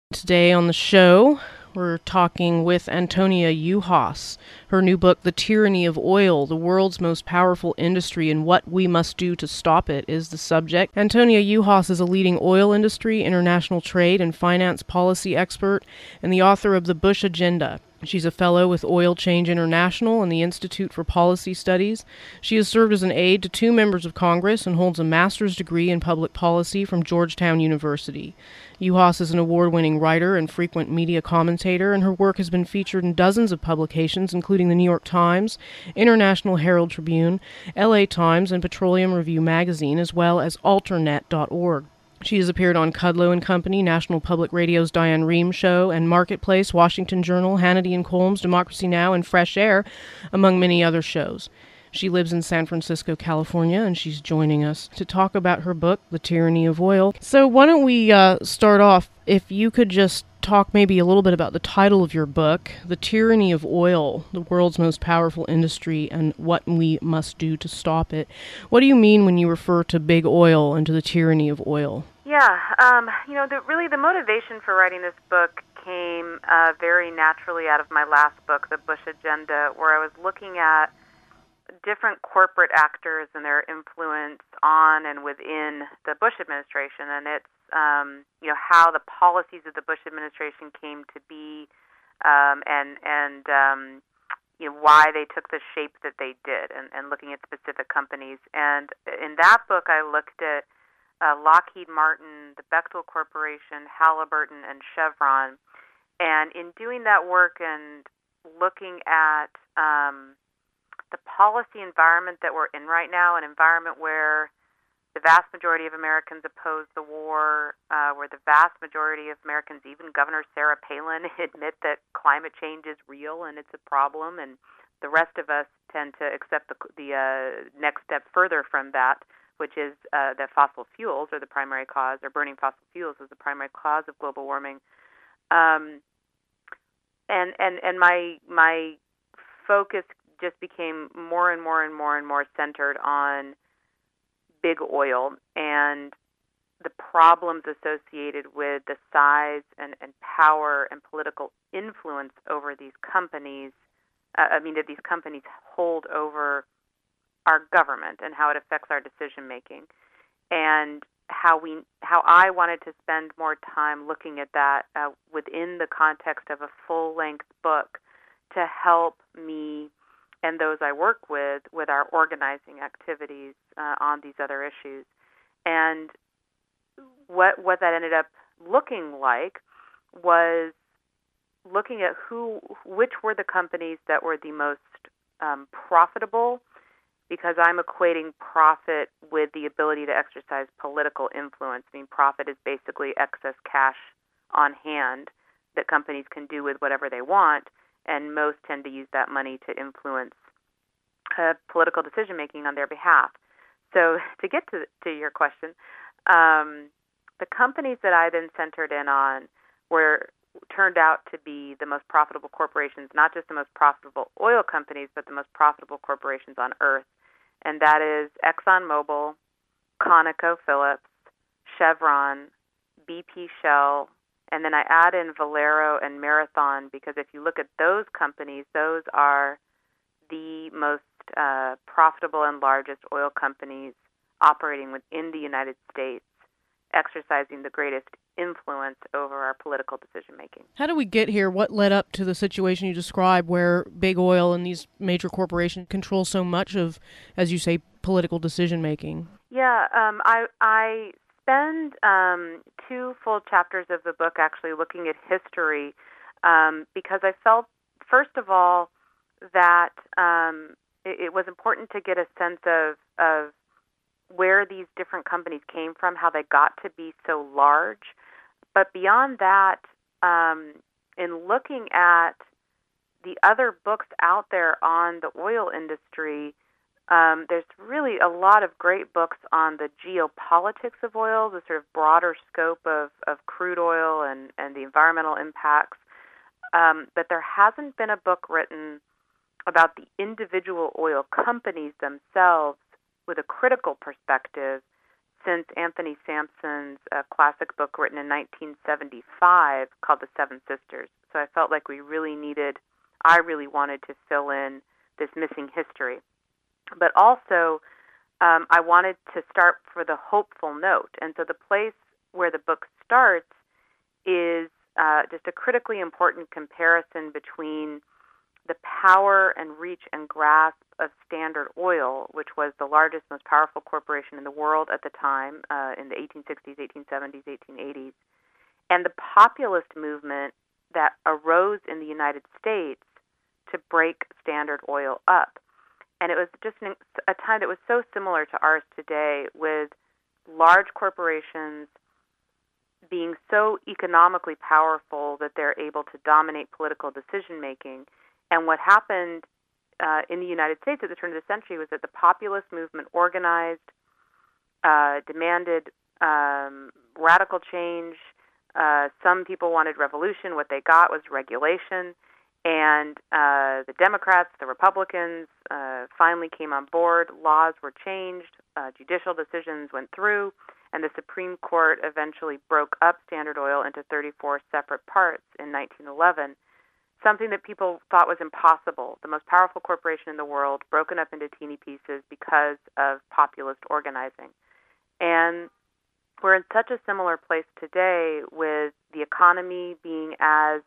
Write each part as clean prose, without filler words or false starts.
Today on the show, we're talking with Antonia Juhas. Her new book, The Tyranny of Oil, the World's Most Powerful Industry and What We Must Do to Stop It, is the subject. Antonia Juhas is a leading oil industry, international trade, and finance policy expert, and the author of The Bush Agenda. She's a fellow with Oil Change International and the Institute for Policy Studies. She has served as an aide to 2 members of Congress and holds a master's degree in public policy from Georgetown University. Juhas is an award-winning writer and frequent media commentator, and her work has been featured in dozens of publications, including the New York Times, International Herald Tribune, LA Times, and Petroleum Review magazine, as well as Alternet.org. She has appeared on Kudlow and Company, National Public Radio's Diane Rehm Show, and Marketplace, Washington Journal, Hannity and Colmes, Democracy Now!, and Fresh Air, among many other shows. She lives in San Francisco, California, and she's joining us to talk about her book, The Tyranny of Oil. So why don't we start off, if you could just talk maybe a little bit about the title of your book, The Tyranny of Oil, the World's Most Powerful Industry and What We Must Do to Stop It. What do you mean when you refer to big oil and to the tyranny of oil? Yeah, really the motivation for writing this book came very naturally out of my last book, The Bush Agenda, where I was looking at different corporate actors and their influence on and within the Bush administration, and it's how the policies of the Bush administration came to be, and why they took the shape that they did, and looking at specific companies. And in that book, I looked at Lockheed Martin, the Bechtel Corporation, Halliburton, and Chevron. And in doing that work and looking at the policy environment that we're in right now, an environment where the vast majority of Americans oppose the war, where the vast majority of Americans, even Governor Sarah Palin, admit that climate change is real and it's a problem, and the rest of us tend to accept the next step further from that, which is that fossil fuels are the primary cause, or burning fossil fuels is the primary cause of global warming. And my focus just became more and more centered on big oil and the problems associated with the size and power and political influence over these companies, that these companies hold over our government and how it affects our decision making, and how I wanted to spend more time looking at that within the context of a full-length book to help me and those I work with our organizing activities on these other issues. And what that ended up looking like was looking at which were the companies that were the most profitable, because I'm equating profit with the ability to exercise political influence. I mean, profit is basically excess cash on hand that companies can do with whatever they want, and most tend to use that money to influence political decision-making on their behalf. So to get to your question, the companies that I then centered in on turned out to be the most profitable corporations, not just the most profitable oil companies, but the most profitable corporations on earth. And that is ExxonMobil, ConocoPhillips, Chevron, BP Shell, and then I add in Valero and Marathon, because if you look at those companies, those are the most profitable and largest oil companies operating within the United States, exercising the greatest influence over our political decision-making. How do we get here? What led up to the situation you described where big oil and these major corporations control so much of, as you say, political decision-making? Yeah, I spend 2 full chapters of the book actually looking at history, because I felt, first of all, that it was important to get a sense of where these different companies came from, how they got to be so large. But beyond that, in looking at the other books out there on the oil industry, there's really a lot of great books on the geopolitics of oil, the sort of broader scope of crude oil and the environmental impacts. But there hasn't been a book written about the individual oil companies themselves with a critical perspective since Anthony Sampson's classic book written in 1975 called The Seven Sisters. So I felt like I really wanted to fill in this missing history. But also, I wanted to start for the hopeful note. And so the place where the book starts is just a critically important comparison between the power and reach and grasp of Standard Oil, which was the largest, most powerful corporation in the world at the time, in the 1860s, 1870s, 1880s, and the populist movement that arose in the United States to break Standard Oil up. And it was just a time that was so similar to ours today, with large corporations being so economically powerful that they're able to dominate political decision-making. And what happened in the United States at the turn of the century was that the populist movement organized, demanded radical change. Some people wanted revolution. What they got was regulation. And the Democrats, the Republicans, finally came on board. Laws were changed. Judicial decisions went through. And the Supreme Court eventually broke up Standard Oil into 34 separate parts in 1911. Something that people thought was impossible. The most powerful corporation in the world broken up into teeny pieces because of populist organizing. And we're in such a similar place today, with the economy being as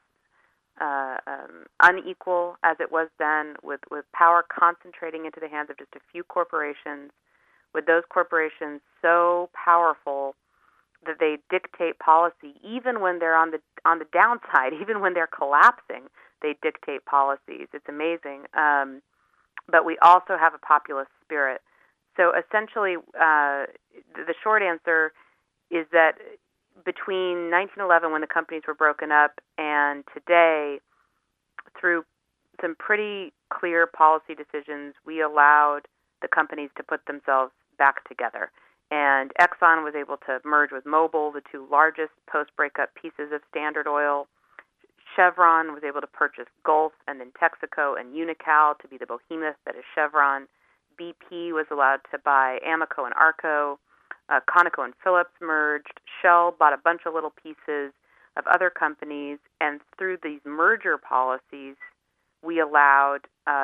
unequal as it was then, with power concentrating into the hands of just a few corporations, with those corporations so powerful that they dictate policy even when they're on the downside, even when they're collapsing, they dictate policies. It's amazing. But we also have a populist spirit. So essentially, the short answer is that between 1911, when the companies were broken up, and today, through some pretty clear policy decisions, we allowed the companies to put themselves back together. And Exxon was able to merge with Mobil, the two largest post-breakup pieces of Standard Oil. Chevron was able to purchase Gulf and then Texaco and Unocal to be the behemoth that is Chevron. BP was allowed to buy Amoco and Arco. Conoco and Phillips merged. Shell bought a bunch of little pieces of other companies. And through these merger policies, we allowed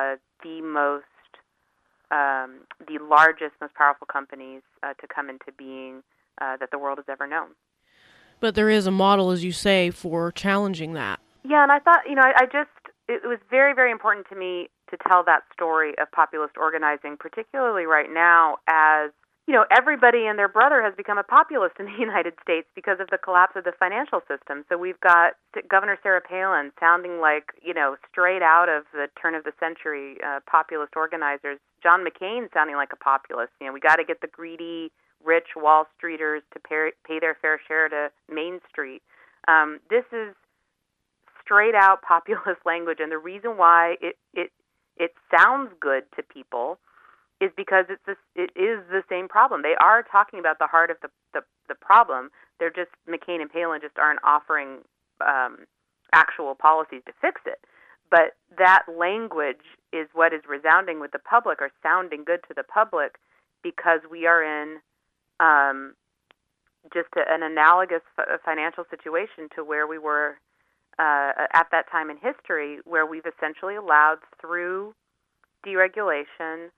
the largest, most powerful companies to come into being that the world has ever known. But there is a model, as you say, for challenging that. Yeah, and I thought, it was very, very important to me to tell that story of populist organizing, particularly right now as, everybody and their brother has become a populist in the United States because of the collapse of the financial system. So we've got Governor Sarah Palin sounding like, straight out of the turn of the century populist organizers. John McCain sounding like a populist. We got to get the greedy, rich Wall Streeters to pay their fair share to Main Street. This is straight out populist language, and the reason why it sounds good to people is because it is the same problem. They are talking about the heart of the problem. They're just, McCain and Palin just aren't offering actual policies to fix it. But that language is what is resounding with the public, or sounding good to the public, because we are in just an analogous financial situation to where we were at that time in history, where we've essentially allowed, through deregulation,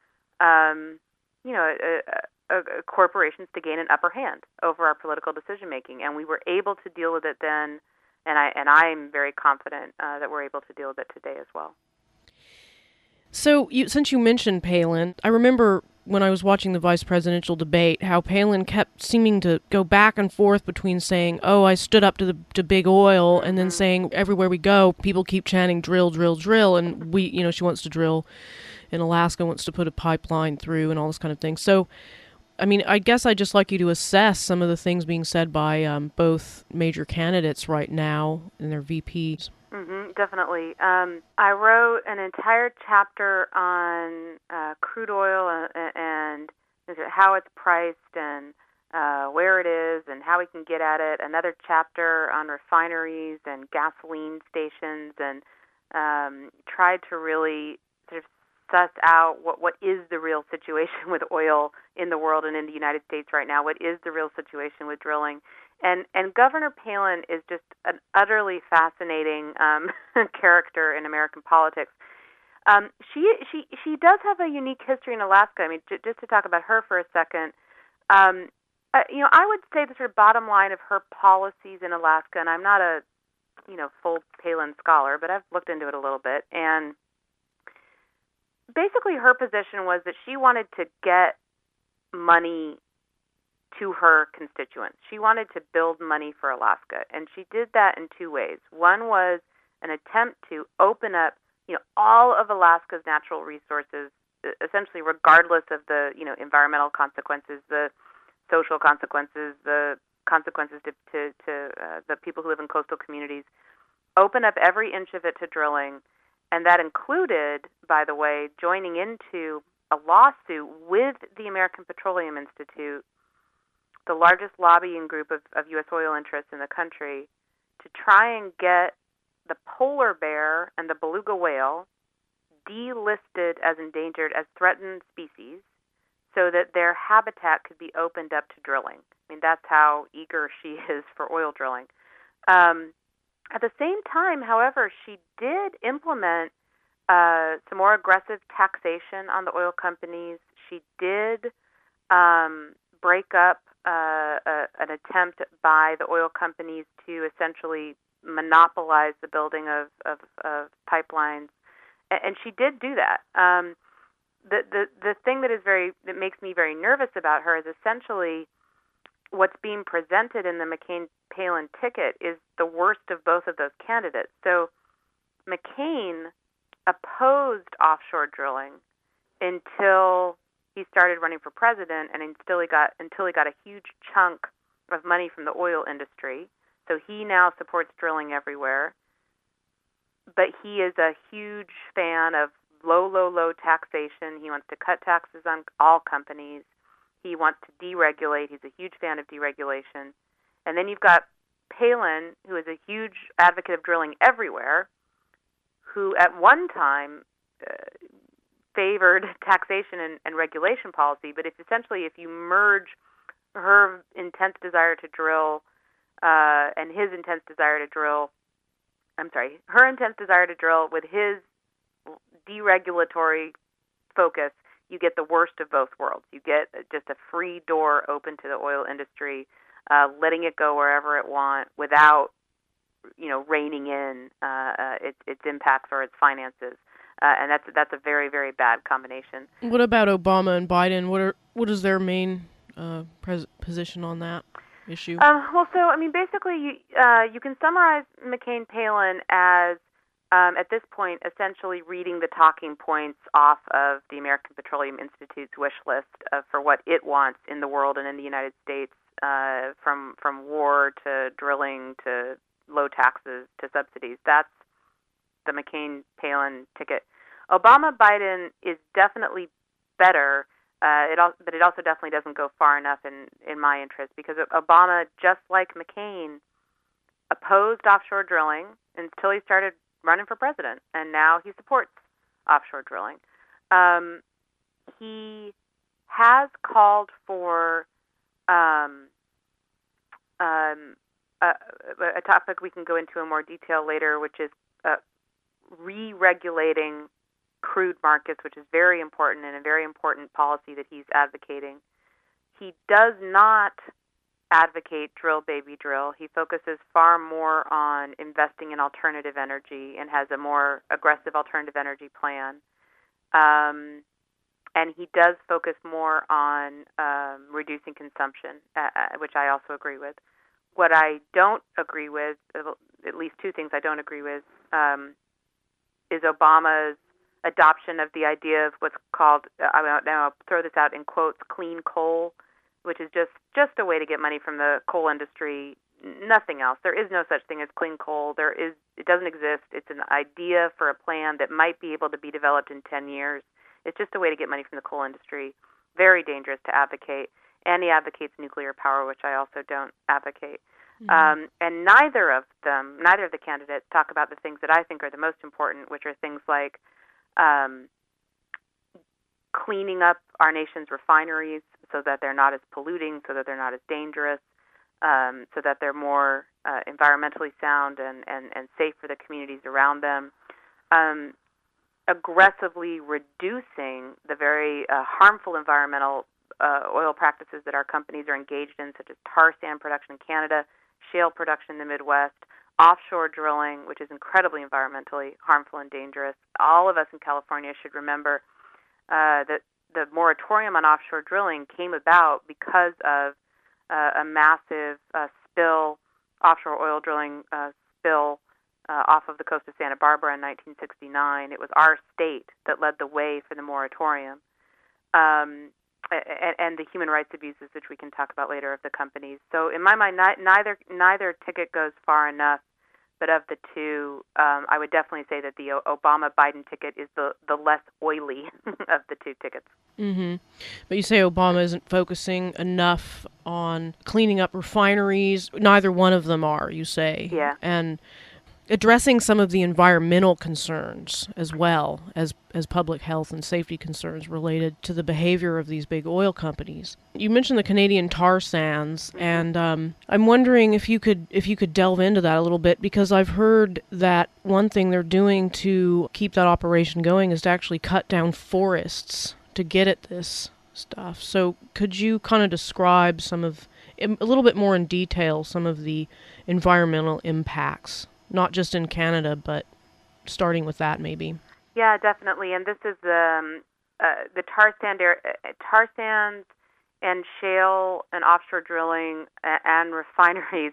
corporations to gain an upper hand over our political decision making, and we were able to deal with it then, and I'm very confident that we're able to deal with it today as well. So, since you mentioned Palin, I remember when I was watching the vice presidential debate, how Palin kept seeming to go back and forth between saying, "Oh, I stood up to big oil," and then saying, "Everywhere we go, people keep chanting, drill, drill, drill," and she wants to drill in Alaska, wants to put a pipeline through, and all this kind of thing. So, I guess I'd just like you to assess some of the things being said by both major candidates right now and their VPs. Definitely. I wrote an entire chapter on crude oil and how it's priced and where it is and how we can get at it. Another chapter on refineries and gasoline stations, and tried to really sort of suss out what is the real situation with oil in the world and in the United States right now. What is the real situation with drilling? And Governor Palin is just an utterly fascinating character in American politics. She does have a unique history in Alaska. I mean, just to talk about her for a second, I would say the sort of bottom line of her policies in Alaska, and I'm not a full Palin scholar, but I've looked into it a little bit, and basically her position was that she wanted to get money to her constituents. She wanted to build money for Alaska, and she did that in two ways. One was an attempt to open up, all of Alaska's natural resources, essentially regardless of the, environmental consequences, the social consequences, the consequences to the people who live in coastal communities, open up every inch of it to drilling. And that included, by the way, joining into a lawsuit with the American Petroleum Institute, the largest lobbying group of U.S. oil interests in the country, to try and get the polar bear and the beluga whale delisted as endangered, as threatened species, so that their habitat could be opened up to drilling. I mean, that's how eager she is for oil drilling. At the same time, however, she did implement some more aggressive taxation on the oil companies. She did break up an attempt by the oil companies to essentially monopolize the building of pipelines, and she did do that. The thing that makes me very nervous about her is essentially what's being presented in the McCain-Palin ticket is the worst of both of those candidates. So McCain opposed offshore drilling until he started running for president, and until he got a huge chunk of money from the oil industry. So he now supports drilling everywhere. But he is a huge fan of low taxation. He wants to cut taxes on all companies. He wants to deregulate. He's a huge fan of deregulation. And then you've got Palin, who is a huge advocate of drilling everywhere, who at one time favored taxation and regulation policy. But if you merge her intense desire to drill and his intense desire to drill, her intense desire to drill with his deregulatory focus, you get the worst of both worlds. You get just a free door open to the oil industry, letting it go wherever it wants without, reining in its impacts or its finances. And that's a very, very bad combination. What about Obama and Biden? What is their main position on that issue? Basically, you can summarize McCain-Palin as at this point, essentially reading the talking points off of the American Petroleum Institute's wish list for what it wants in the world and in the United States, from war to drilling to low taxes to subsidies. That's the McCain-Palin ticket. Obama-Biden is definitely better, but it also definitely doesn't go far enough in my interest, because Obama, just like McCain, opposed offshore drilling until he started running for president, and now he supports offshore drilling. He has called for a topic we can go into in more detail later, which is re-regulating crude markets, which is very important and a very important policy that he's advocating. He does not advocate drill, baby, drill. He focuses far more on investing in alternative energy and has a more aggressive alternative energy plan. And he does focus more on reducing consumption, which I also agree with. What I don't agree with, at least two things I don't agree with, is Obama's adoption of the idea of what's called, I'll throw this out in quotes, clean coal, which is just a way to get money from the coal industry, nothing else. There is no such thing as clean coal. It doesn't exist. It's an idea for a plan that might be able to be developed in 10 years. It's just a way to get money from the coal industry. Very dangerous to advocate. And he advocates nuclear power, which I also don't advocate. Mm-hmm. And neither of the candidates talk about the things that I think are the most important, which are things like cleaning up our nation's refineries so that they're not as polluting, so that they're not as dangerous, so that they're more environmentally sound and safe for the communities around them. Aggressively reducing the very harmful environmental oil practices that our companies are engaged in, such as tar sand production in Canada, shale production in the Midwest, offshore drilling, which is incredibly environmentally harmful and dangerous. All of us in California should remember that the moratorium on offshore drilling came about because of a massive offshore oil drilling spill off of the coast of Santa Barbara in 1969. It was our state that led the way for the moratorium, and the human rights abuses, which we can talk about later, of the companies. So in my mind, neither ticket goes far enough. But of the two, I would definitely say that the Obama-Biden ticket is the less oily of the two tickets. Mm-hmm. But you say Obama isn't focusing enough on cleaning up refineries. Neither one of them are, you say. Yeah. And addressing some of the environmental concerns as well as public health and safety concerns related to the behavior of these big oil companies. You mentioned the Canadian tar sands, and I'm wondering if you could delve into that a little bit, because I've heard that one thing they're doing to keep that operation going is to actually cut down forests to get at this stuff. So could you kind of describe a little bit more in detail, some of the environmental impacts? Not just in Canada, but starting with that, maybe. Yeah, definitely. And this is the tar sands and shale and offshore drilling and refineries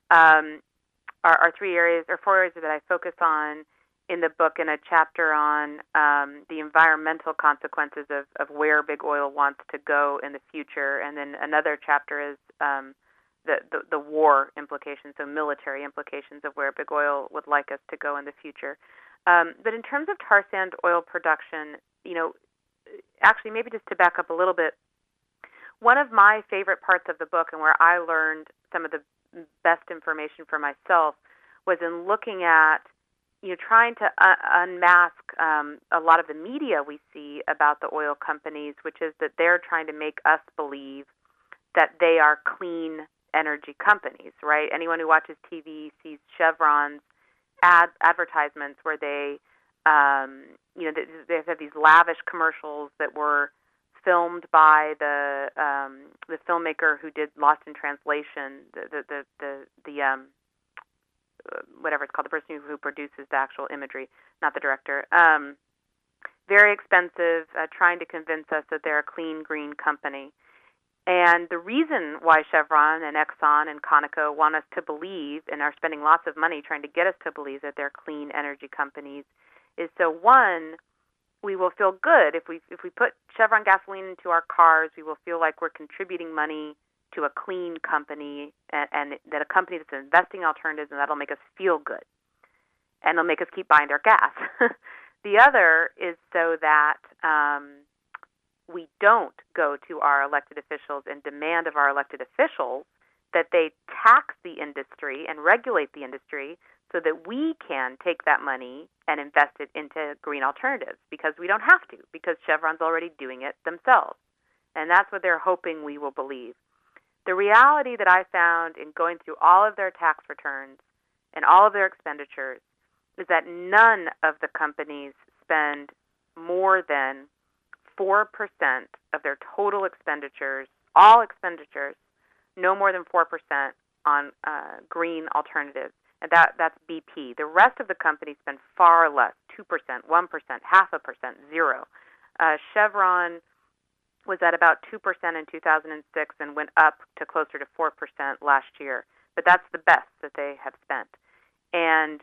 are four areas that I focus on in the book, in a chapter on the environmental consequences of where big oil wants to go in the future, and then another chapter is the war implications, so military implications of where big oil would like us to go in the future. But in terms of tar sand oil production, actually maybe just to back up a little bit, one of my favorite parts of the book, and where I learned some of the best information for myself, was in looking at, trying to unmask a lot of the media we see about the oil companies, which is that they're trying to make us believe that they are clean energy companies, right? Anyone who watches TV sees Chevron's advertisements where they have these lavish commercials that were filmed by the filmmaker who did Lost in Translation, whatever it's called, the person who produces the actual imagery, not the director. Very expensive, trying to convince us that they're a clean, green company. And the reason why Chevron and Exxon and Conoco want us to believe, and are spending lots of money trying to get us to believe that they're clean energy companies, is so, one, we will feel good if we put Chevron gasoline into our cars. We will feel like we're contributing money to a clean company, and that a company that's investing in alternatives, and that'll make us feel good, and it'll make us keep buying their gas. The other is so that we don't go to our elected officials and demand of our elected officials that they tax the industry and regulate the industry so that we can take that money and invest it into green alternatives, because we don't have to, because Chevron's already doing it themselves. And that's what they're hoping we will believe. The reality that I found in going through all of their tax returns and all of their expenditures is that none of the companies spend more than 4% of their total expenditures, all expenditures, no more than 4% on green alternatives. And that's BP. The rest of the companies spend far less, 2%, 1%, 0.5%, 0%. Chevron was at about 2% in 2006 and went up to closer to 4% last year. But that's the best that they have spent. And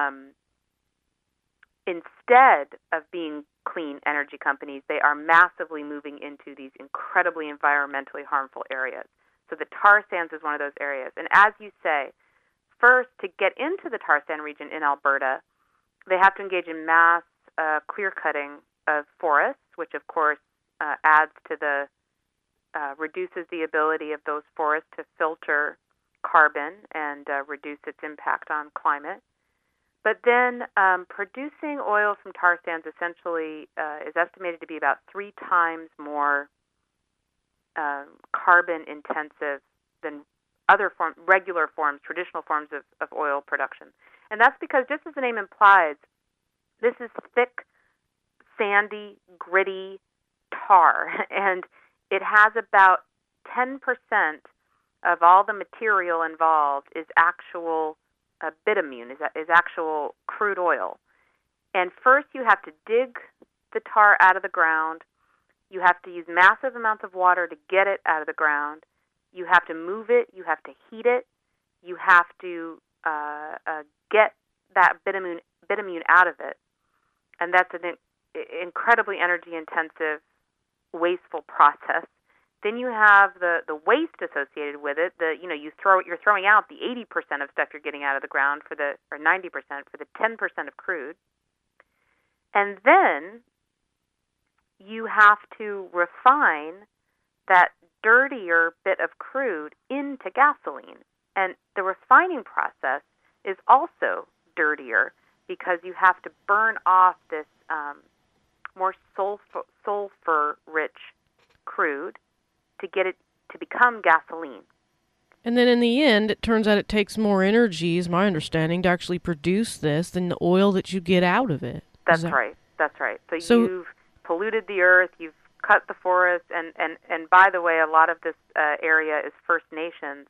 instead of being clean energy companies, they are massively moving into these incredibly environmentally harmful areas. So the tar sands is one of those areas. And as you say, first, to get into the tar sand region in Alberta, they have to engage in mass clear-cutting of forests, which of course adds to reduces the ability of those forests to filter carbon and reduce its impact on climate. But then producing oil from tar sands essentially is estimated to be about 3 times more carbon intensive than other regular forms, traditional forms of oil production. And that's because, just as the name implies, this is thick, sandy, gritty tar, and it has about 10% of all the material involved is actual bitumen, is actual crude oil. And first you have to dig the tar out of the ground. You have to use massive amounts of water to get it out of the ground. You have to move it. You have to heat it. You have to get that bitumen out of it. And that's an incredibly energy-intensive, wasteful process. Then you have the waste associated with it. You're throwing out the 80% of stuff you're getting out of the ground or 90% for the 10% of crude. And then you have to refine that dirtier bit of crude into gasoline. And the refining process is also dirtier because you have to burn off this more sulfur-rich crude to get it to become gasoline. And then in the end, it turns out it takes more energy, is my understanding, to actually produce this than the oil that you get out of it. That's right. So you've polluted the earth, you've cut the forest, and by the way, a lot of this area is First Nations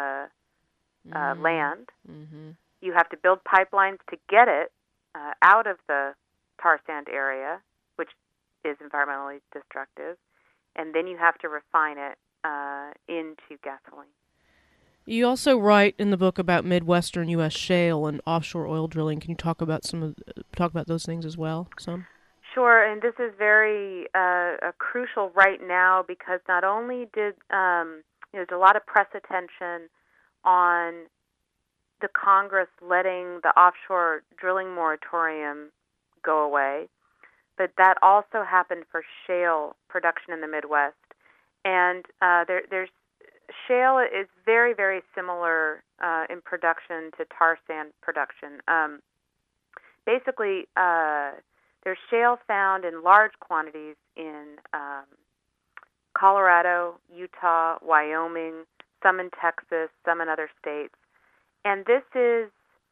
land. Mm-hmm. You have to build pipelines to get it out of the tar sand area, which is environmentally destructive, and then you have to refine it into gasoline. You also write in the book about Midwestern U.S. shale and offshore oil drilling. Can you talk about those things as well? Some. Sure, and this is very crucial right now because not only did there's a lot of press attention on the Congress letting the offshore drilling moratorium go away, but that also happened for shale production in the Midwest. And there's shale is very, very similar in production to tar sand production. Basically, there's shale found in large quantities in Colorado, Utah, Wyoming, some in Texas, some in other states. And this is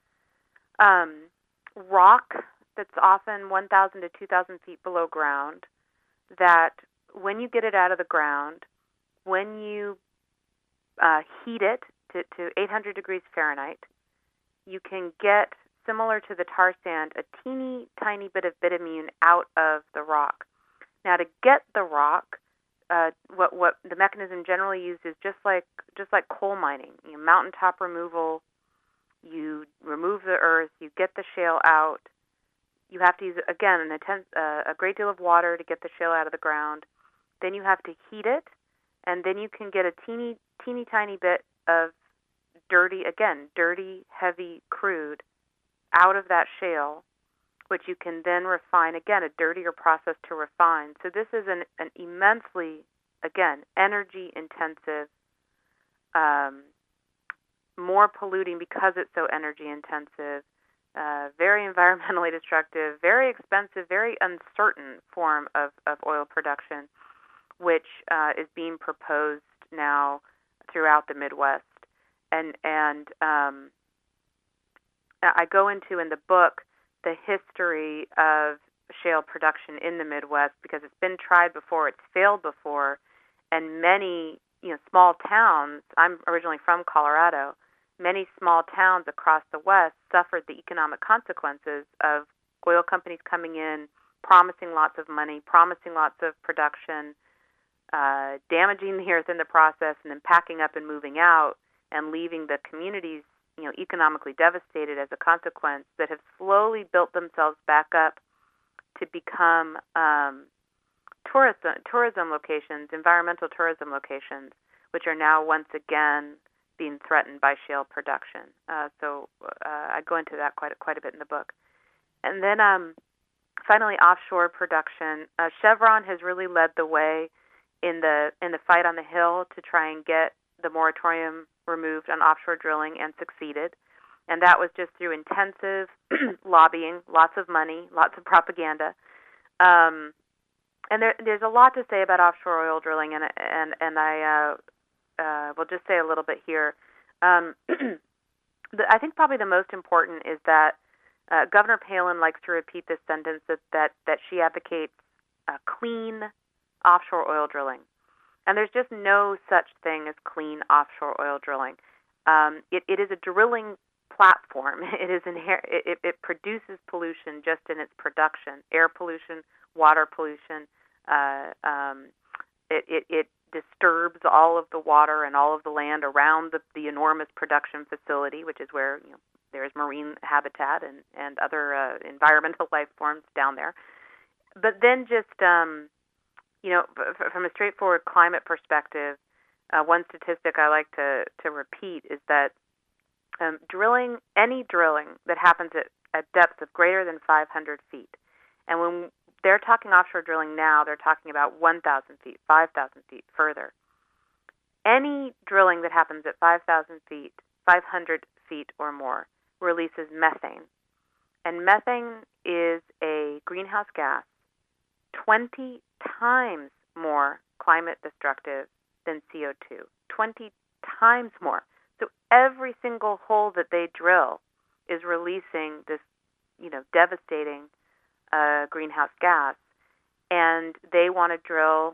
rock that's often 1,000 to 2,000 feet below ground that when you get it out of the ground, when you heat it to 800 degrees Fahrenheit, you can get, similar to the tar sand, a teeny tiny bit of bitumen out of the rock. Now, to get the rock, what the mechanism generally used is just like coal mining, mountaintop removal. You remove the earth, you get the shale out. You have to use, again, a great deal of water to get the shale out of the ground. Then you have to heat it, and then you can get a teeny tiny bit of dirty, heavy crude out of that shale, which you can then refine, again, a dirtier process to refine. So this is an immensely, again, energy-intensive, more polluting because it's so energy-intensive, very environmentally destructive, very expensive, very uncertain form of oil production, which is being proposed now throughout the Midwest. And I go into in the book the history of shale production in the Midwest because it's been tried before, it's failed before, and many small towns. I'm originally from Colorado. Many small towns across the West suffered the economic consequences of oil companies coming in, promising lots of money, promising lots of production, damaging the earth in the process, and then packing up and moving out and leaving the communities economically devastated as a consequence, that have slowly built themselves back up to become tourism locations, environmental tourism locations, which are now once again being threatened by shale production. So I go into that quite a bit in the book. And then finally, offshore production. Chevron has really led the way in the fight on the Hill to try and get the moratorium removed on offshore drilling, and succeeded. And that was just through intensive lobbying, lots of money, lots of propaganda. And there's a lot to say about offshore oil drilling, and I will just say a little bit here. I think probably the most important is that Governor Palin likes to repeat this sentence that she advocates clean offshore oil drilling. And there's just no such thing as clean offshore oil drilling. It is a drilling platform. It produces pollution just in its production, air pollution, water pollution. It disturbs all of the water and all of the land around the enormous production facility, which is where there is marine habitat and other environmental life forms down there. But then just from a straightforward climate perspective, one statistic I like to repeat is that any drilling that happens at depths of greater than 500 feet, and when they're talking offshore drilling now, they're talking about 1,000 feet, 5,000 feet further. Any drilling that happens at 5,000 feet, 500 feet or more, releases methane. And methane is a greenhouse gas 20 times more climate destructive than CO2. 20 times more. So every single hole that they drill is releasing this, devastating greenhouse gas, and they want to drill.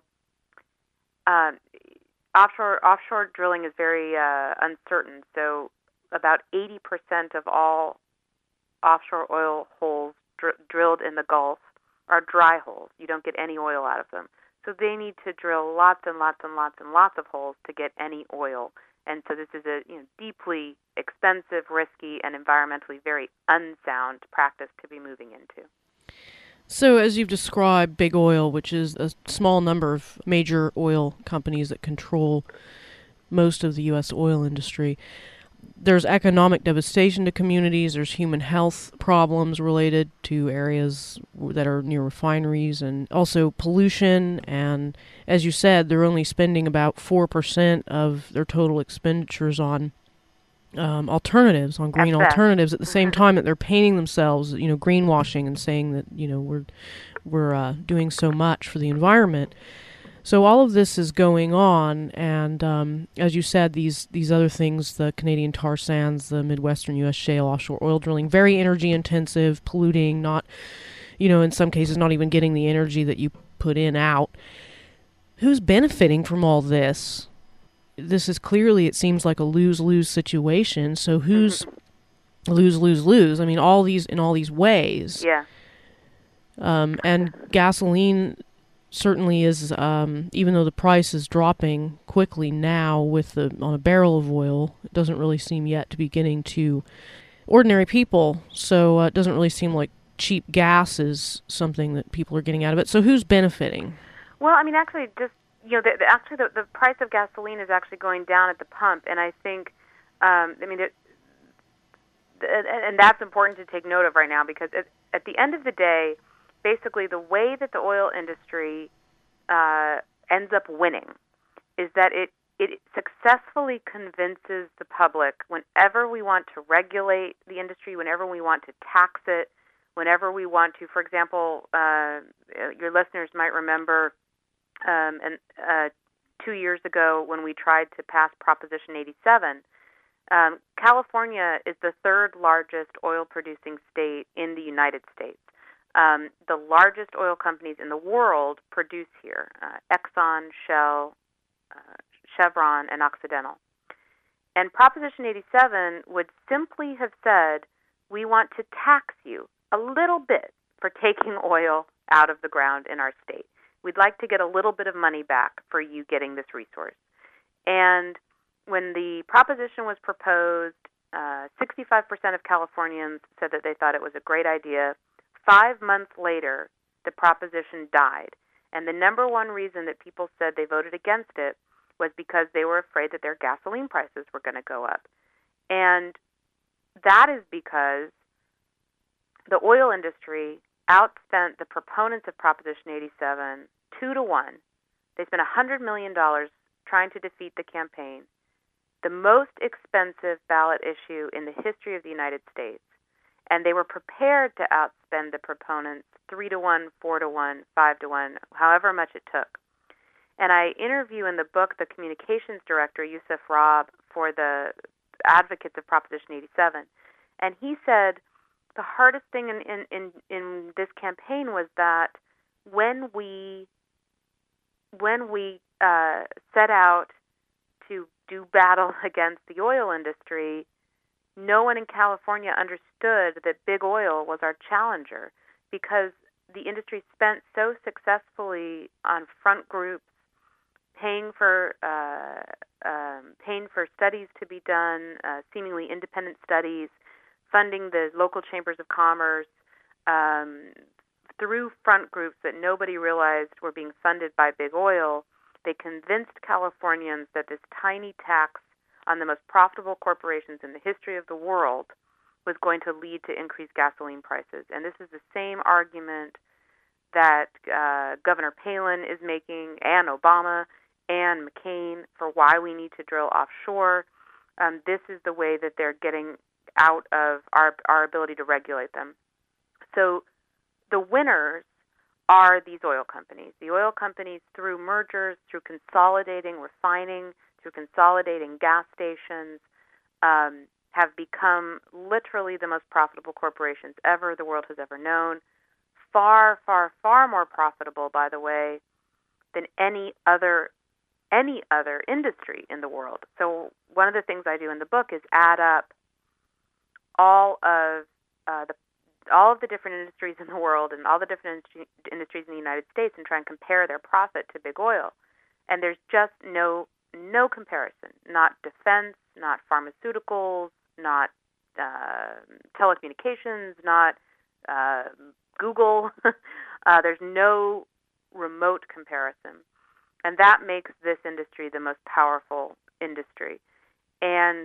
Offshore drilling is very uncertain. So about 80% of all offshore oil holes drilled in the Gulf are dry holes. You don't get any oil out of them. So they need to drill lots and lots and lots and lots of holes to get any oil. And so this is a deeply expensive, risky, and environmentally very unsound practice to be moving into. So as you've described, big oil, which is a small number of major oil companies that control most of the U.S. oil industry, there's economic devastation to communities, there's human health problems related to areas that are near refineries, and also pollution. And as you said, they're only spending about 4% of their total expenditures on alternatives, on green alternatives, at the same time that they're painting themselves, greenwashing and saying that, we're doing so much for the environment. So all of this is going on, and as you said, these other things, the Canadian tar sands, the Midwestern U.S. shale offshore oil drilling, very energy intensive, polluting, not, in some cases not even getting the energy that you put in out. Who's benefiting from all this? This is clearly, it seems like a lose-lose situation. So who's lose-lose-lose? I mean, in all these ways. Yeah. And gasoline certainly is, even though the price is dropping quickly now on a barrel of oil, it doesn't really seem yet to be getting to ordinary people. So it doesn't really seem like cheap gas is something that people are getting out of it. So who's benefiting? Well, I mean, actually, just the price of gasoline is actually going down at the pump, and I think, and that's important to take note of right now, because at the end of the day, basically the way that the oil industry ends up winning is that it successfully convinces the public whenever we want to regulate the industry, whenever we want to tax it, whenever we want to. For example, your listeners might remember 2 years ago when we tried to pass Proposition 87, California is the third largest oil-producing state in the United States. The largest oil companies in the world produce here, Exxon, Shell, Chevron, and Occidental. And Proposition 87 would simply have said, we want to tax you a little bit for taking oil out of the ground in our state. We'd like to get a little bit of money back for you getting this resource. And when the proposition was proposed, 65% of Californians said that they thought it was a great idea. 5 months later, the proposition died. And the number one reason that people said they voted against it was because they were afraid that their gasoline prices were going to go up. And that is because the oil industry outspent the proponents of Proposition 87 2-1. They spent $100 million trying to defeat the campaign. the most expensive ballot issue in the history of the United States, and they were prepared to outspend the proponents 3-1, 4-1, 5-1, however much it took. And I interview in the book the communications director, Yusuf Raab, for the advocates of Proposition 87, and he said the hardest thing in this campaign was that when we set out to do battle against the oil industry, no one in California understood that big oil was our challenger, because the industry spent so successfully on front groups, paying for studies to be done, seemingly independent studies, funding the local chambers of commerce, through front groups that nobody realized were being funded by big oil. They convinced Californians that this tiny tax on the most profitable corporations in the history of the world was going to lead to increased gasoline prices. And this is the same argument that Governor Palin is making, and Obama, and McCain, for why we need to drill offshore. This is the way that they're getting out of our ability to regulate them. So the winners are these oil companies. The oil companies, through mergers, through consolidating refining, through consolidating gas stations, have become literally the most profitable corporations ever the world has ever known. Far, far, far more profitable, by the way, than any other industry in the world. So one of the things I do in the book is add up all of the different industries in the world and all the different industries in the United States and try and compare their profit to big oil. And there's just no comparison. Not defense, not pharmaceuticals, not telecommunications, not Google. There's no remote comparison. And that makes this industry the most powerful industry. And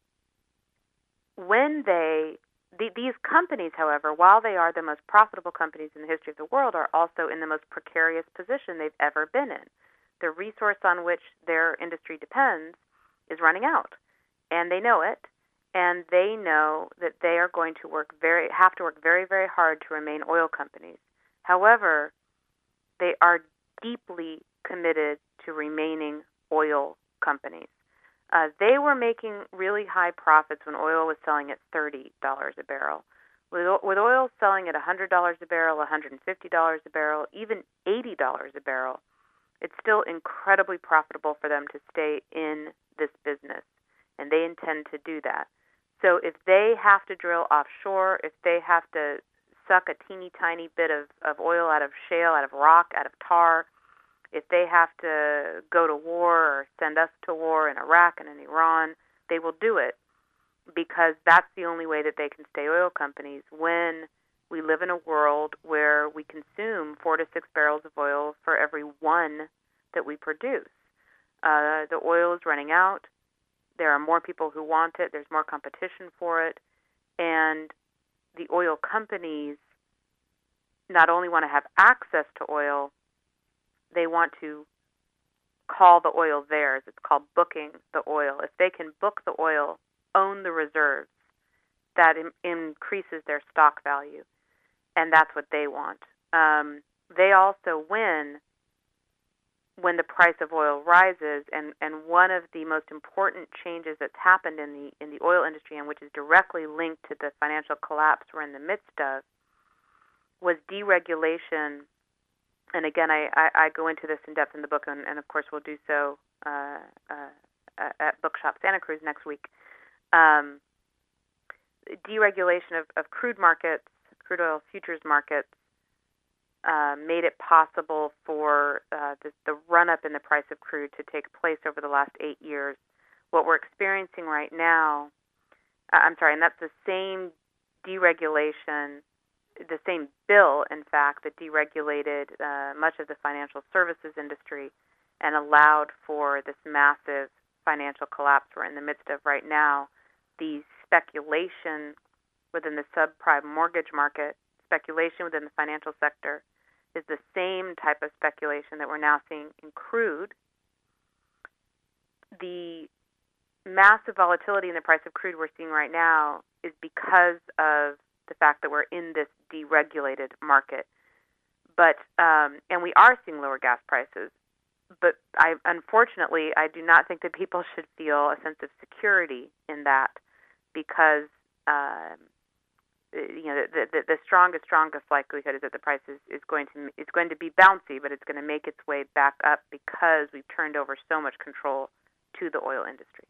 when these companies, however, while they are the most profitable companies in the history of the world, are also in the most precarious position they've ever been in. The resource on which their industry depends is running out, and they know it, and they know that they are going to have to work very, very hard to remain oil companies. However, they are deeply committed to remaining oil companies. They were making really high profits when oil was selling at $30 a barrel. With oil selling at $100 a barrel, $150 a barrel, even $80 a barrel, it's still incredibly profitable for them to stay in this business, and they intend to do that. So if they have to drill offshore, if they have to suck a teeny tiny bit of oil out of shale, out of rock, out of tar, if they have to go to war or send us to war in Iraq and in Iran, they will do it, because that's the only way that they can stay oil companies when we live in a world where we consume 4 to 6 barrels of oil for every one that we produce. The oil is running out. There are more people who want it. There's more competition for it. And the oil companies not only want to have access to oil, they want to call the oil theirs. It's called booking the oil. If they can book the oil, own the reserves, that increases their stock value. And that's what they want. They also win when the price of oil rises, and one of the most important changes that's happened in the oil industry, and which is directly linked to the financial collapse we're in the midst of, was deregulation. And again, I go into this in depth in the book, and of course we'll do so at Bookshop Santa Cruz next week. Deregulation of crude markets, crude oil futures markets, made it possible for the run-up in the price of crude to take place over the last 8 years. What we're experiencing right now, and that's the same deregulation, the same bill, in fact, that deregulated much of the financial services industry and allowed for this massive financial collapse we're in the midst of right now. The speculation within the subprime mortgage market, speculation within the financial sector, is the same type of speculation that we're now seeing in crude. The massive volatility in the price of crude we're seeing right now is because of the fact that we're in this deregulated market. But and we are seeing lower gas prices. But unfortunately, I do not think that people should feel a sense of security in that, because the strongest likelihood is that the price is going to be bouncy, but it's going to make its way back up because we've turned over so much control to the oil industry.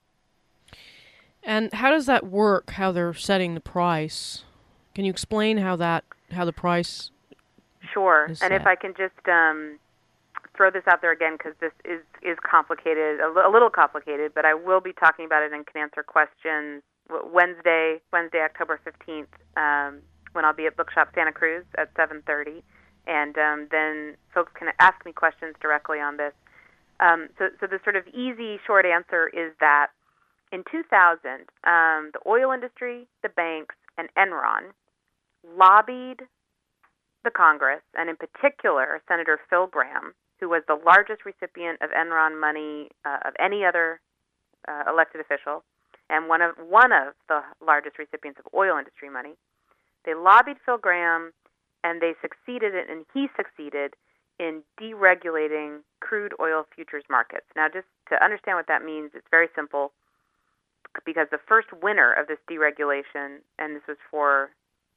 And how does that work? How they're setting the price? Can you explain how the price? Sure. Is and set? If I can just throw this out there again, because this is complicated, a little complicated, but I will be talking about it and can answer questions Wednesday, October 15th, when I'll be at Bookshop Santa Cruz at 7:30, and then folks can ask me questions directly on this. So the sort of easy, short answer is that in 2000, the oil industry, the banks, and Enron lobbied the Congress, and in particular Senator Phil Gramm, who was the largest recipient of Enron money of any other elected official, and one of the largest recipients of oil industry money. They lobbied Phil Gramm, and he succeeded in deregulating crude oil futures markets. Now, just to understand what that means, it's very simple, because the first winner of this deregulation, and this was for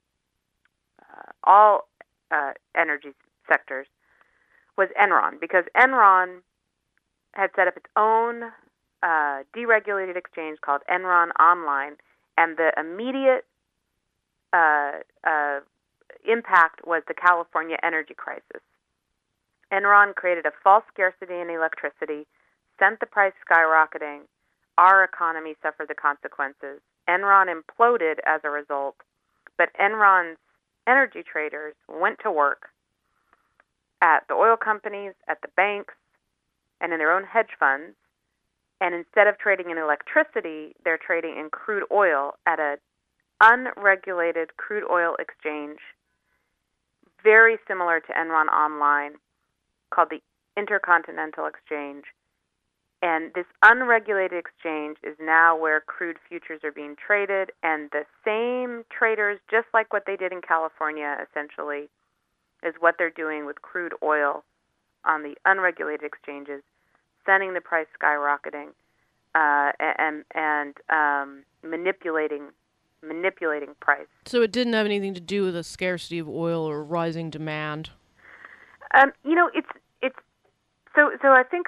all energy sectors, was Enron, because Enron had set up its own deregulated exchange called Enron Online, and the immediate impact was the California energy crisis. Enron created a false scarcity in electricity, sent the price skyrocketing. Our economy suffered the consequences. Enron imploded as a result, but Enron's energy traders went to work at the oil companies, at the banks, and in their own hedge funds. And instead of trading in electricity, they're trading in crude oil at an unregulated crude oil exchange, very similar to Enron Online, called the Intercontinental Exchange. And this unregulated exchange is now where crude futures are being traded, and the same traders, just like what they did in California, essentially, is what they're doing with crude oil on the unregulated exchanges, sending the price skyrocketing, and manipulating price. So it didn't have anything to do with a scarcity of oil or rising demand. It's so I think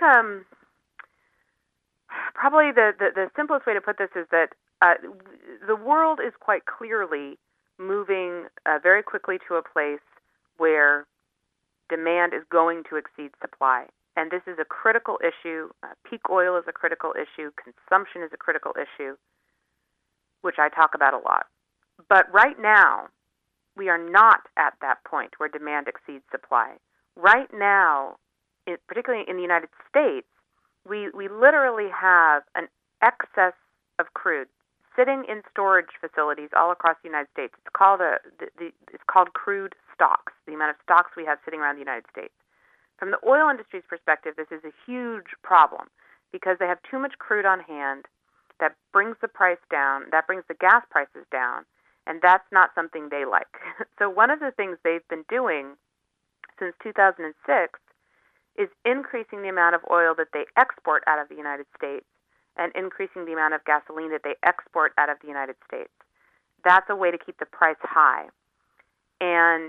probably the simplest way to put this is that the world is quite clearly moving very quickly to a place where demand is going to exceed supply. And this is a critical issue. Peak oil is a critical issue. Consumption is a critical issue, which I talk about a lot. But right now, we are not at that point where demand exceeds supply. Right now, particularly in the United States, we literally have an excess of crude sitting in storage facilities all across the United States. It's called it's called crude stocks, the amount of stocks we have sitting around the United States. From the oil industry's perspective, this is a huge problem because they have too much crude on hand. That brings the price down, that brings the gas prices down, and that's not something they like. So one of the things they've been doing since 2006 is increasing the amount of oil that they export out of the United States and increasing the amount of gasoline that they export out of the United States. That's a way to keep the price high. And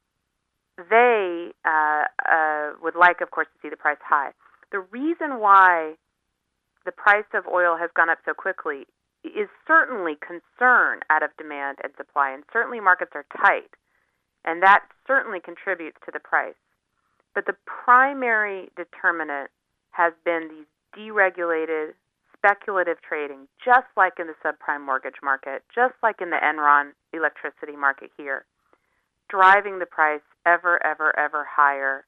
they would like, of course, to see the price high. The reason why the price of oil has gone up so quickly is certainly concern out of demand and supply, and certainly markets are tight, and that certainly contributes to the price. But the primary determinant has been these deregulated, speculative trading, just like in the subprime mortgage market, just like in the Enron electricity market here, driving the price ever higher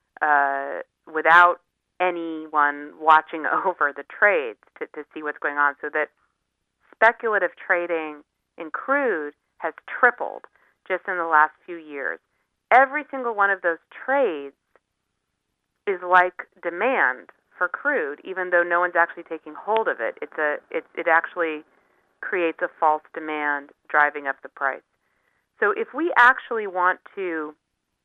without anyone watching over the trades to see what's going on, so that speculative trading in crude has tripled just in the last few years. Every single one of those trades is like demand for crude, even though no one's actually taking hold of it. It actually creates a false demand driving up the price. So if we actually want to,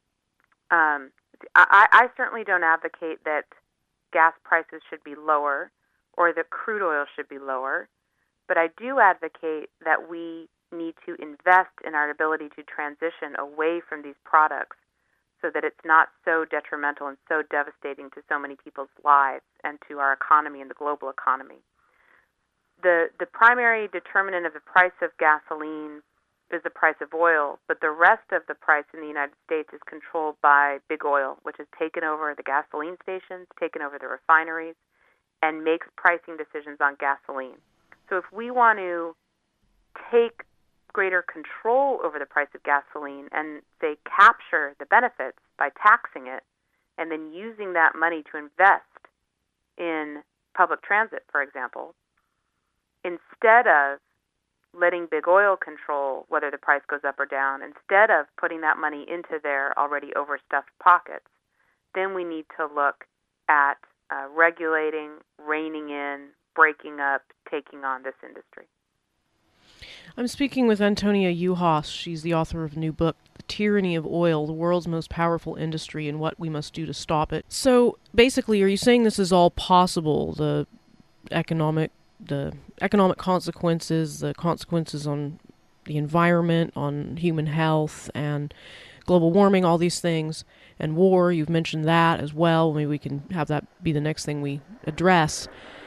I certainly don't advocate that gas prices should be lower or that crude oil should be lower, but I do advocate that we need to invest in our ability to transition away from these products so that it's not so detrimental and so devastating to so many people's lives and to our economy and the global economy. The primary determinant of the price of gasoline is the price of oil, but the rest of the price in the United States is controlled by big oil, which has taken over the gasoline stations, taken over the refineries, and makes pricing decisions on gasoline. So if we want to take greater control over the price of gasoline and, say, capture the benefits by taxing it and then using that money to invest in public transit, for example, instead of letting big oil control whether the price goes up or down, instead of putting that money into their already overstuffed pockets, then we need to look at regulating, reining in, breaking up, taking on this industry. I'm speaking with Antonia Juhas. She's the author of a new book, The Tyranny of Oil, the World's Most Powerful Industry and What We Must Do to Stop It. So basically, are you saying this is all possible, the economic consequences, the consequences on the environment, on human health, and global warming, all these things, and war, you've mentioned that as well. Maybe we can have that be the next thing we address.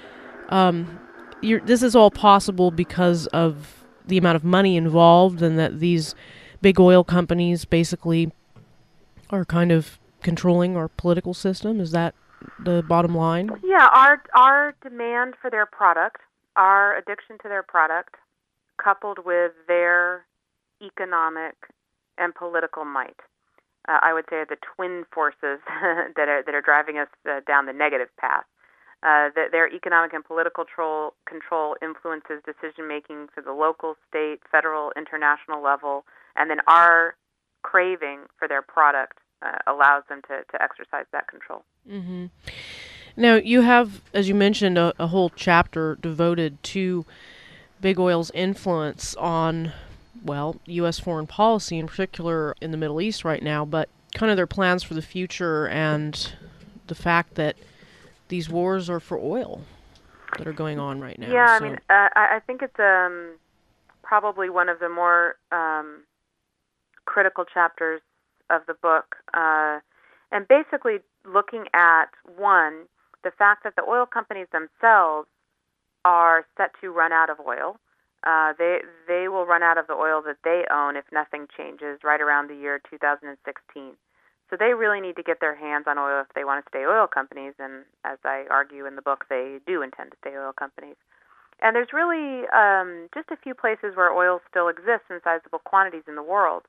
This is all possible because of the amount of money involved, and that these big oil companies basically are kind of controlling our political system. Is that the bottom line? Yeah, our demand for their product, our addiction to their product, coupled with their economic and political might, I would say are the twin forces that are driving us down the negative path. Their economic and political control influences decision-making to the local, state, federal, international level, and then our craving for their product allows them to exercise that control. Mm-hmm. Now, you have, as you mentioned, a whole chapter devoted to big oil's influence on, well, U.S. foreign policy, in particular in the Middle East right now, but kind of their plans for the future and the fact that these wars are for oil that are going on right now. Yeah, so. I mean, I think it's probably one of the more critical chapters of the book, and basically looking at, one, the fact that the oil companies themselves are set to run out of oil. They will run out of the oil that they own if nothing changes right around the year 2016. So they really need to get their hands on oil if they want to stay oil companies, and as I argue in the book, they do intend to stay oil companies. And there's really just a few places where oil still exists in sizable quantities in the world.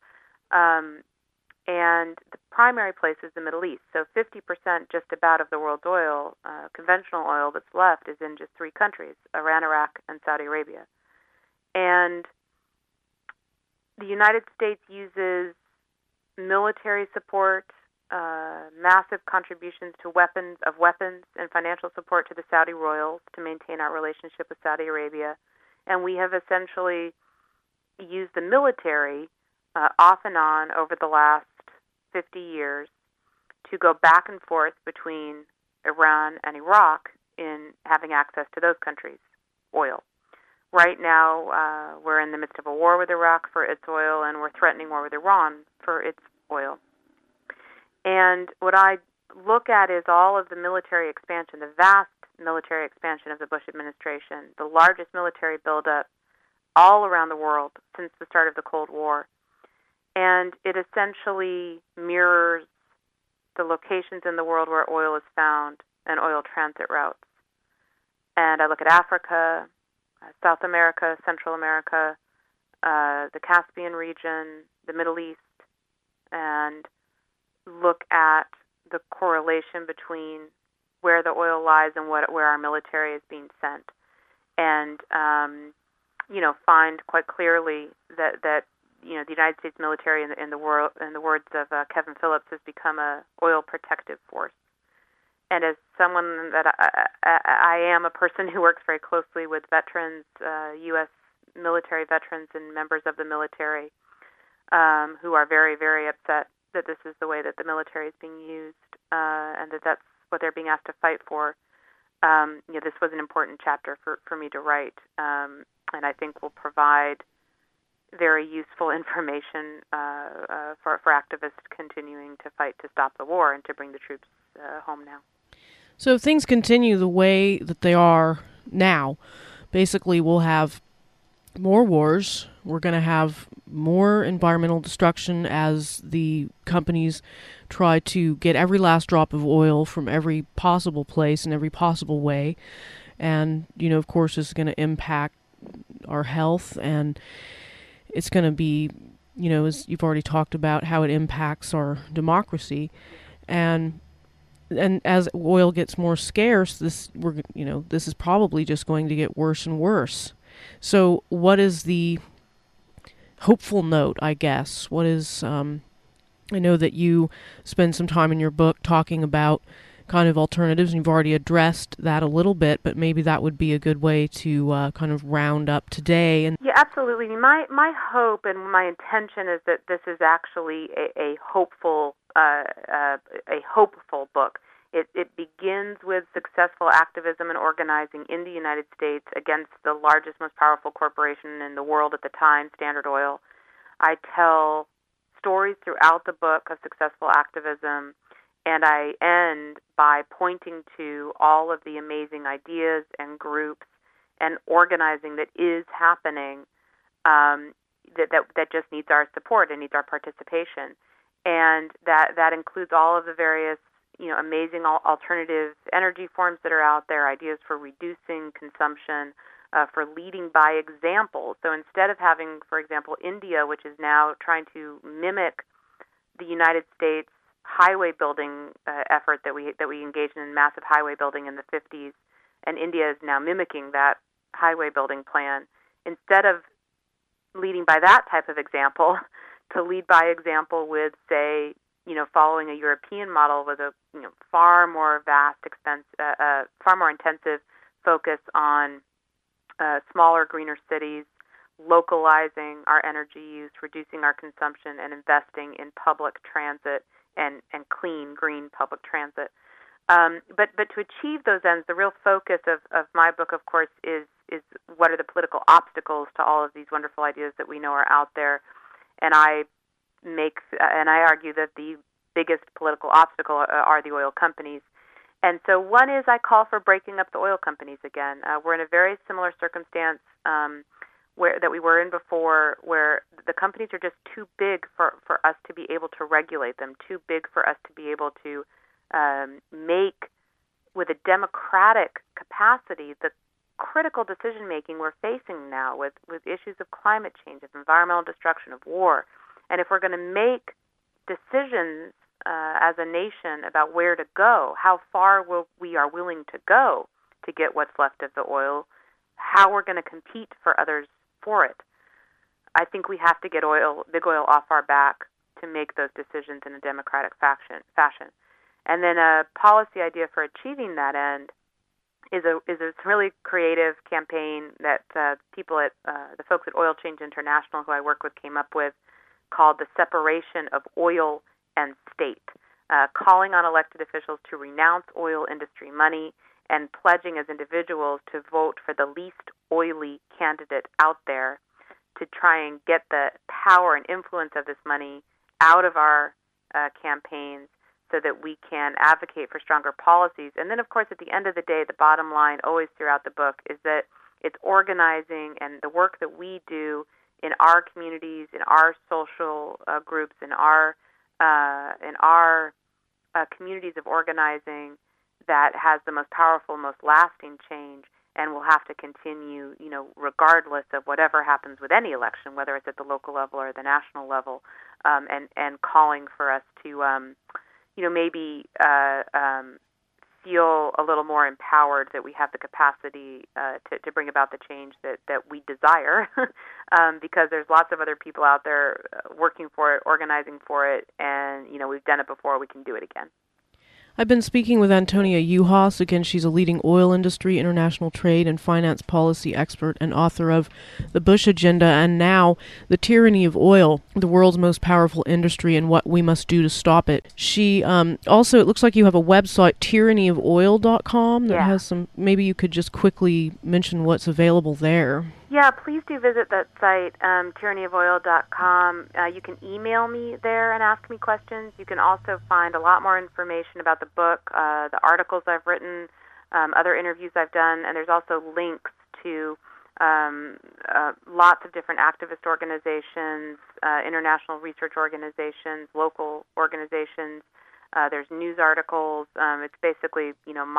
And the primary place is the Middle East. So 50% just about of the world's oil, conventional oil that's left, is in just three countries, Iran, Iraq, and Saudi Arabia. And the United States uses military support, massive contributions to weapons and financial support to the Saudi royals to maintain our relationship with Saudi Arabia. And we have essentially used the military off and on over the last 50 years to go back and forth between Iran and Iraq in having access to those countries' oil. Right now, we're in the midst of a war with Iraq for its oil, and we're threatening war with Iran for its oil. And what I look at is all of the military expansion, the vast military expansion of the Bush administration, the largest military buildup all around the world since the start of the Cold War. And it essentially mirrors the locations in the world where oil is found and oil transit routes. And I look at Africa, South America, Central America, the Caspian region, the Middle East, and look at the correlation between where the oil lies and where our military is being sent. And, find quite clearly that the United States military in the words of Kevin Phillips has become a oil protective force. and as someone that I am a person who works very closely with veterans, U.S. military veterans and members of the military, who are very, very upset that this is the way that the military is being used, and that's what they're being asked to fight for. This was an important chapter for me to write, and I think will provide very useful information for activists continuing to fight to stop the war and to bring the troops home now. So if things continue the way that they are now, basically we'll have more wars. We're going to have more environmental destruction as the companies try to get every last drop of oil from every possible place in every possible way. And, of course, it's going to impact our health, and it's going to be, as you've already talked about, how it impacts our democracy. And as oil gets more scarce, this is probably just going to get worse and worse. So what is the hopeful note, I guess? What is, I know that you spend some time in your book talking about kind of alternatives, and you've already addressed that a little bit, but maybe that would be a good way to kind of round up today. And yeah, absolutely. My hope and my intention is that this is actually a hopeful book. It begins with successful activism and organizing in the United States against the largest, most powerful corporation in the world at the time, Standard Oil. I tell stories throughout the book of successful activism, and I end by pointing to all of the amazing ideas and groups and organizing that is happening that just needs our support and needs our participation. And that includes all of the various amazing alternative energy forms that are out there, ideas for reducing consumption, for leading by example. So instead of having, for example, India, which is now trying to mimic the United States highway building effort that we engaged in massive highway building in the 50s, and India is now mimicking that highway building plan. Instead of leading by that type of example, to lead by example with, say, following a European model with a far more far more intensive focus on smaller, greener cities, localizing our energy use, reducing our consumption, and investing in public transit and clean, green public transit. But to achieve those ends, the real focus of my book, of course, is what are the political obstacles to all of these wonderful ideas that we know are out there. And I argue that the biggest political obstacle are the oil companies. And so one is I call for breaking up the oil companies again. We're in a very similar circumstance that we were in before, where the companies are just too big for us to be able to regulate them, too big for us to be able to make, with a democratic capacity, the critical decision-making we're facing now with issues of climate change, of environmental destruction, of war. And if we're going to make decisions as a nation about where to go, how far we are willing to go to get what's left of the oil, how we're going to compete for others for it, I think we have to get big oil off our back to make those decisions in a democratic fashion. And then a policy idea for achieving that end is a really creative campaign that the folks at Oil Change International, who I work with, came up with, called the separation of oil and state, calling on elected officials to renounce oil industry money and pledging as individuals to vote for the least oily candidate out there to try and get the power and influence of this money out of our campaigns so that we can advocate for stronger policies. And then, of course, at the end of the day, the bottom line always throughout the book is that it's organizing, and the work that we do in our communities, in our social groups, in our communities of organizing, that has the most powerful, most lasting change, and will have to continue, regardless of whatever happens with any election, whether it's at the local level or the national level, and calling for us to, maybe feel a little more empowered that we have the capacity to bring about the change that we desire, because there's lots of other people out there working for it, organizing for it, and we've done it before. We can do it again. I've been speaking with Antonia Juhas. Again, she's a leading oil industry, international trade, and finance policy expert and author of The Bush Agenda and now The Tyranny of Oil, the world's most powerful industry and what we must do to stop it. She also, it looks like you have a website, tyrannyofoil.com, that has some, maybe you could just quickly mention what's available there. Yeah, please do visit that site, tyrannyofoil.com. You can email me there and ask me questions. You can also find a lot more information about the book, the articles I've written, other interviews I've done, and there's also links to lots of different activist organizations, international research organizations, local organizations. There's news articles. It's basically,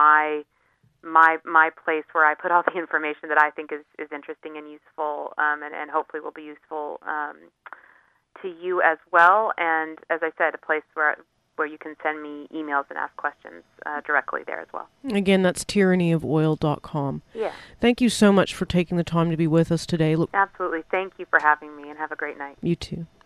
my place where I put all the information that I think is interesting and useful, and hopefully will be useful to you as well. And as I said, a place where you can send me emails and ask questions directly there as well. Again, that's tyrannyofoil.com. Yeah. Thank you so much for taking the time to be with us today. Absolutely. Thank you for having me, and have a great night. You too.